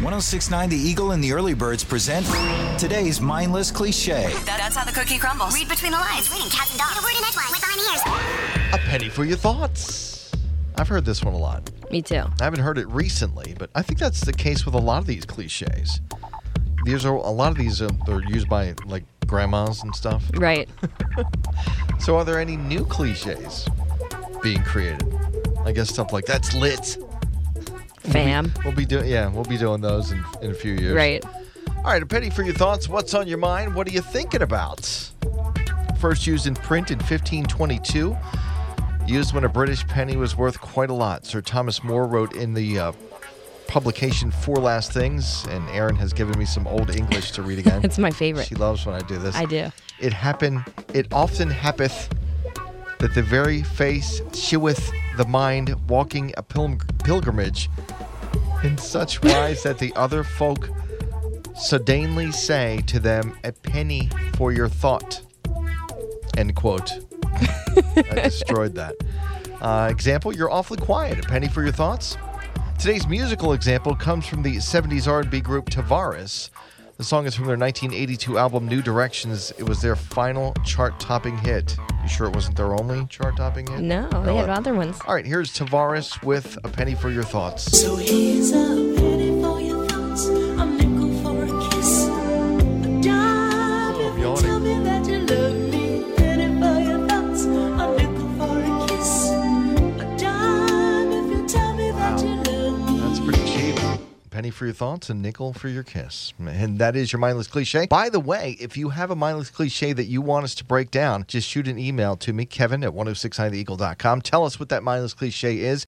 106.9 The Eagle and the Early Birds present today's mindless cliche. That's how the cookie crumbles. Read between the lines. Reading cats and dogs. A word in edgewise with behind the ears. A penny for your thoughts. I've heard this one a lot. Me too. I haven't heard it recently, but I think that's the case with a lot of these cliches. A lot of these they're used by like grandmas and stuff. Right. So are there any new cliches being created? I guess stuff like "that's lit." Fam. We'll be doing those in a few years. Right. All right, a penny for your thoughts. What's on your mind? What are you thinking about? First used in print in 1522. Used when a British penny was worth quite a lot. Sir Thomas More wrote in the publication Four Last Things, and Erin has given me some old English to read again. It's my favorite. She loves when I do this. I do. It often happeth that the very face sheweth the mind walking a pilgrimage in such wise that the other folk suddenly say to them, "A penny for your thought." End quote. I destroyed that. Example, you're awfully quiet. A penny for your thoughts. Today's musical example comes from the 70s R&B group Tavares. The song is from their 1982 album New Directions. It was their final chart-topping hit. You sure it wasn't their only chart-topping hit? No, they had other ones. All right, here's Tavares with A Penny for Your Thoughts. So here's a penny for your thoughts, a nickel for a kiss, a dime if you tell me that you love me. Penny for your thoughts, a nickel for a kiss, a dime if you tell me that you love me. That's pretty cheap. Penny for your thoughts, a nickel for your kiss. And that is your mindless cliche. By the way, if you have a mindless cliche that you want us to break down, just shoot an email to me, Kevin at 1069theeagle.com. Tell us what that mindless cliche is.